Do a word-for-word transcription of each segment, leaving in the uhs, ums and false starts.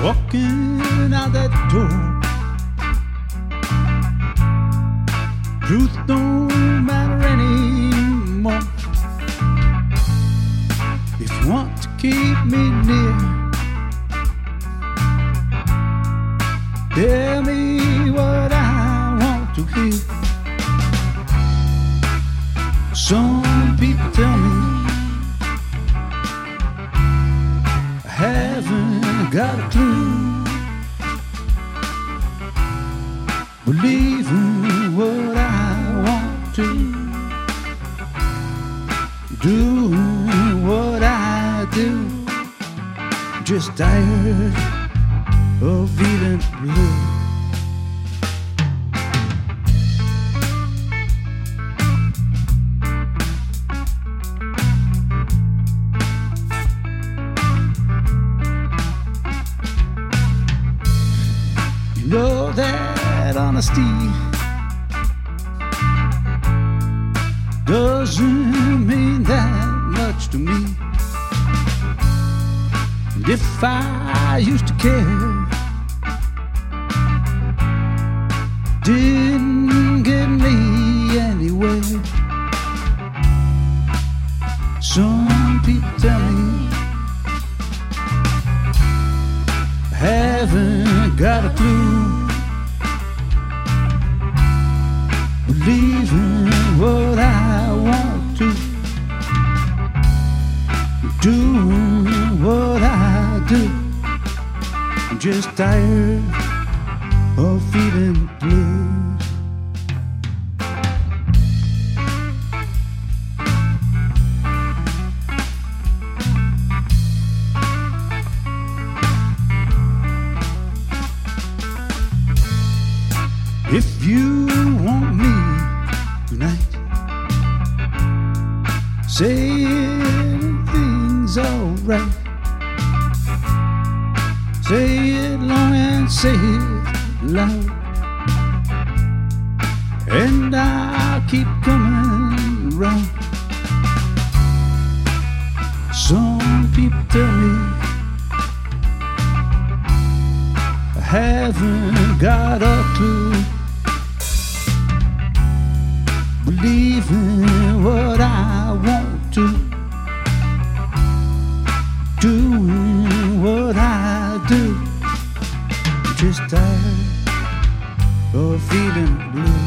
Walking out that door, truth don't matter anymore. If you want to keep me near, tell me what I want to hear. Some people tell me I haven't got a clue. Believing what I want to, doing what I do. Just tired of feeling blue. You know that honesty doesn't mean that much to me. And if I used to care, didn't get me anywhere. Some people tell me I haven't got a clue. Believing what I want to, doing what I do. I'm just tired of feeling blue. If you want me tonight, say everything's alright. Say it long and say it loud, and I'll keep coming around. Some people tell me I haven't got a clue. Believing what I want to, doing what I do. I'm just tired of feeling blue.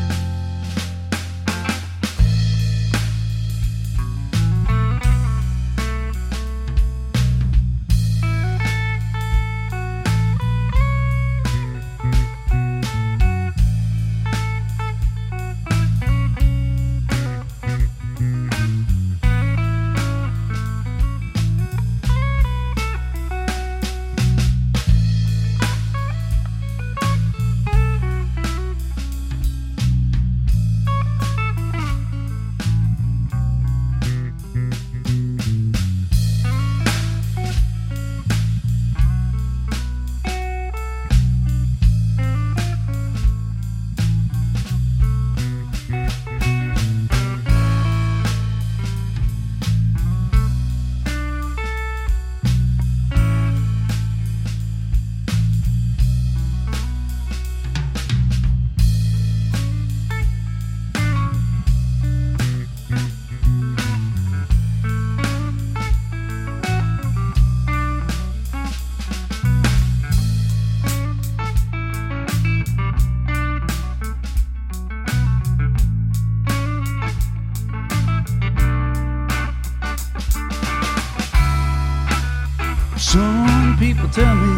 Some people tell me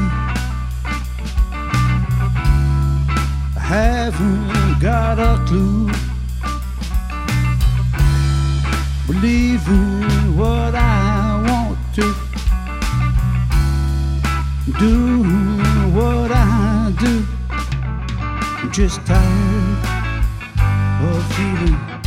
I haven't got a clue. Believing what I want to, doing what I do. I'm just tired of feeling